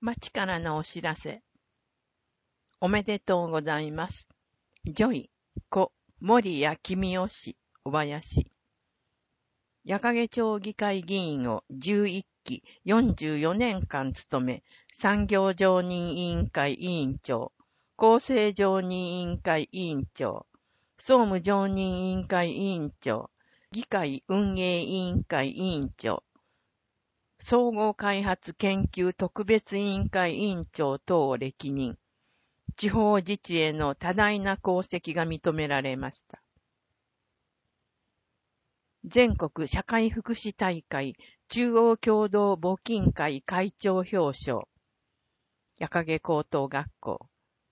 町からのお知らせ。おめでとうございます。ジョイ、故、森谷公夫氏、小林。矢掛町議会議員を11期44年間務め、産業常任委員会委員長、厚生常任委員会委員長、総務常任委員会委員長、議会運営委員会委員長、総合開発研究特別委員会委員長等を歴任。地方自治への多大な功績が認められました。全国社会福祉大会中央共同募金会会長表彰。矢掛高等学校。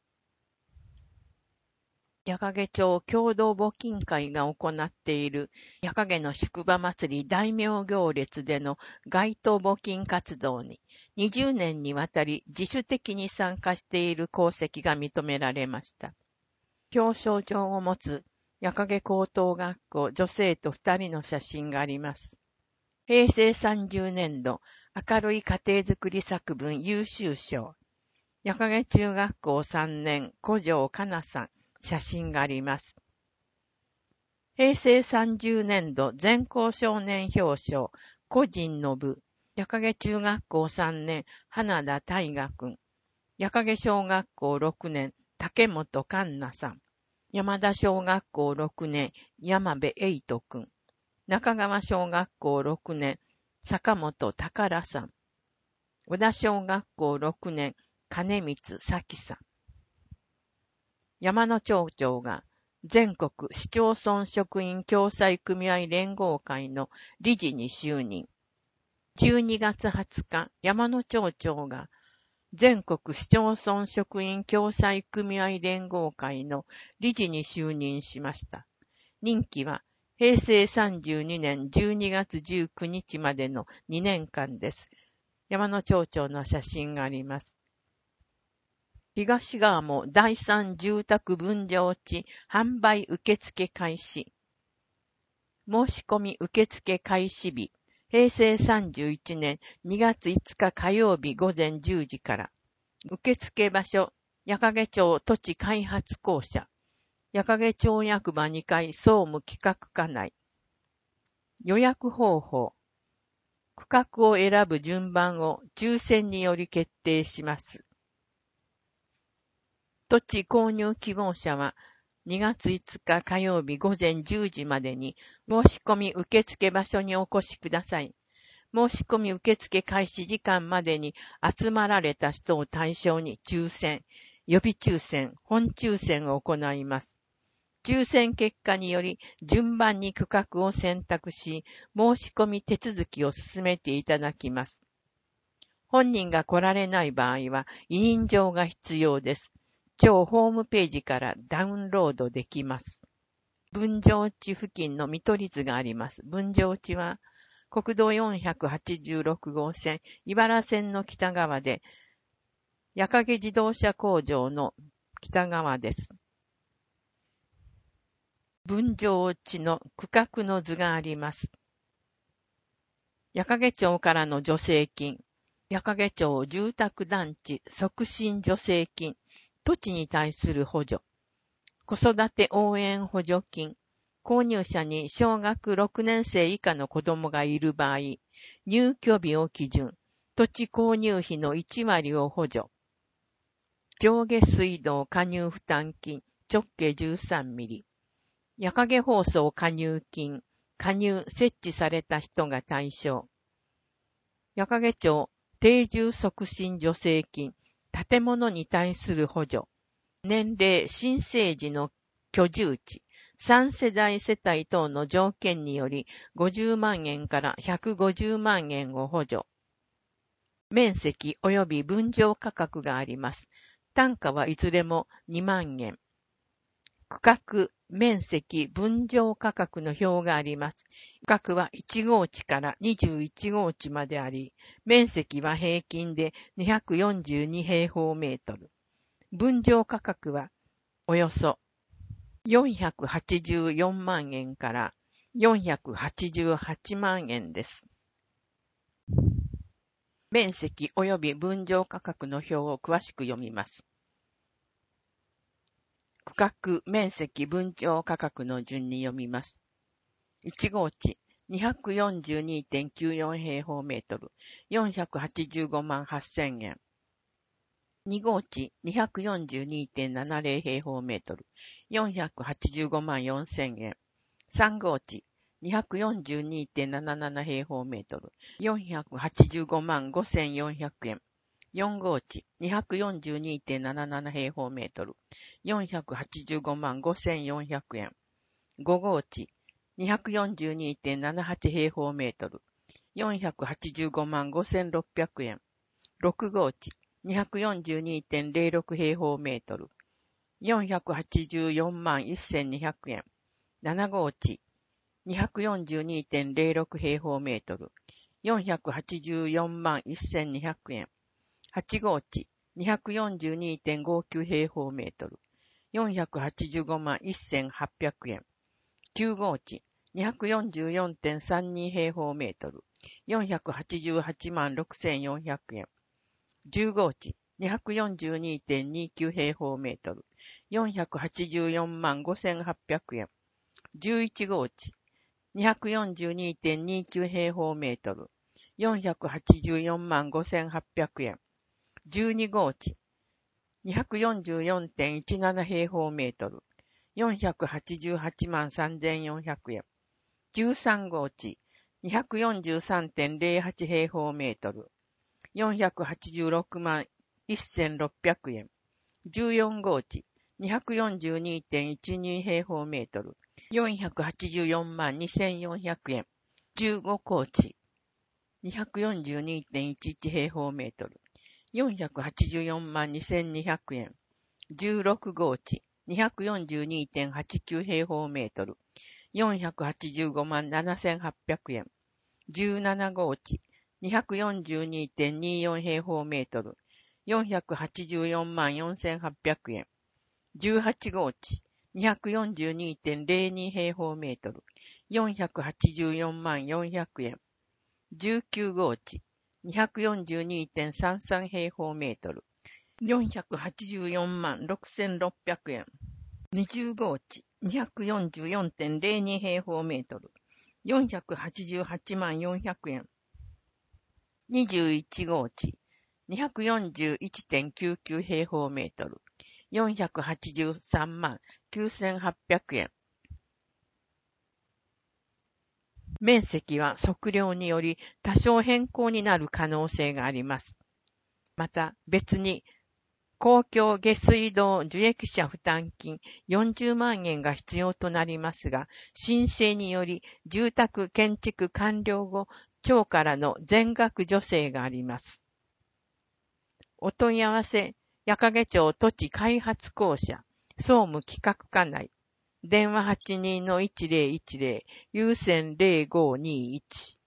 矢掛町共同募金会が行っている矢掛の宿場祭り大名行列での街頭募金活動に20年にわたり自主的に参加している功績が認められました。表彰状を持つ矢掛高等学校女生徒2人の写真があります。平成30年度明るい家庭づくり作文優秀賞。矢掛中学校3年古城かなさん。写真があります。平成30年度全校少年表彰、個人の部、矢掛中学校3年、花田大河君、矢掛小学校6年、竹本環奈さん、山田小学校6年、山部栄斗君、中川小学校6年、坂本宝さん、小田小学校6年、金光咲さん、山野町長が全国市町村職員共済組合連合会の理事に就任。12月20日、山野町長が全国市町村職員共済組合連合会の理事に就任しました。任期は平成32年12月19日までの2年間です。山野町長の写真があります。東側も第三住宅分譲地販売受付開始。申し込み受付開始日、平成31年2月5日火曜日午前10時から。受付場所、矢掛町土地開発公社。矢掛町役場2階総務企画課内。予約方法。区画を選ぶ順番を抽選により決定します。土地購入希望者は2月5日火曜日午前10時までに申し込み受付場所にお越しください。申し込み受付開始時間までに集まられた人を対象に抽選、予備抽選、本抽選を行います。抽選結果により順番に区画を選択し、申し込み手続きを進めていただきます。本人が来られない場合は委任状が必要です。町ホームページからダウンロードできます。分譲地付近の見取り図があります。分譲地は国道486号線、茨線の北側で、矢掛自動車工場の北側です。分譲地の区画の図があります。矢掛町からの助成金、矢掛町住宅団地促進助成金、土地に対する補助、子育て応援補助金、購入者に小学6年生以下の子供がいる場合、入居日を基準、土地購入費の1割を補助、上下水道加入負担金、直径13ミリ、矢掛放送加入金、加入設置された人が対象、矢掛町定住促進助成金、建物に対する補助、年齢、新生児の居住地、3世代世帯等の条件により50万円から150万円を補助。面積及び分譲価格があります。単価はいずれも2万円。区画、面積、分譲価格の表があります。区画は1号地から21号地まであり、面積は平均で242平方メートル。分譲価格はおよそ484万円から488万円です。 面積及び分譲価格の表を詳しく読みます。区画、面積、分譲価格の順に読みます。1号地、242.94 平方メートル、485万8000円。2号地、242.70 平方メートル、485万4000円。3号地、242.77 平方メートル、485万5400円。4号地、242.77 平方メートル、485万5400円。5号地、242.78 平方メートル、485万5600円。6号地、242.06 平方メートル、484万1200円。7号地、242.06 平方メートル、484万1200円。8号地、242.59 平方メートル、485万1800円。9号地、244.32 平方メートル、488万6400円。10号地、242.29 平方メートル、484万5800円。11号地、242.29 平方メートル、484万5800円。12号地、244.17 平方メートル、488万3400円。13号地、243.08 平方メートル、486万1600円。14号地、242.12 平方メートル、484万2400円。15号地、242.11 平方メートル、484万2200円。16号地、242.89 平方メートル、485万7800円。17号地、242.24 平方メートル、484万4800円。18号地、242.02 平方メートル、484万400円。19号地、242.33 平方メートル、484万6600円。20号地、244.02 平方メートル、488万400円。21号地、241.99 平方メートル、483万9800円。面積は測量により多少変更になる可能性があります。また別に公共下水道受益者負担金40万円が必要となりますが、申請により住宅建築完了後、町からの全額助成があります。お問い合わせ、矢掛町土地開発公社、総務企画課内、電話 82-1010、有線0521。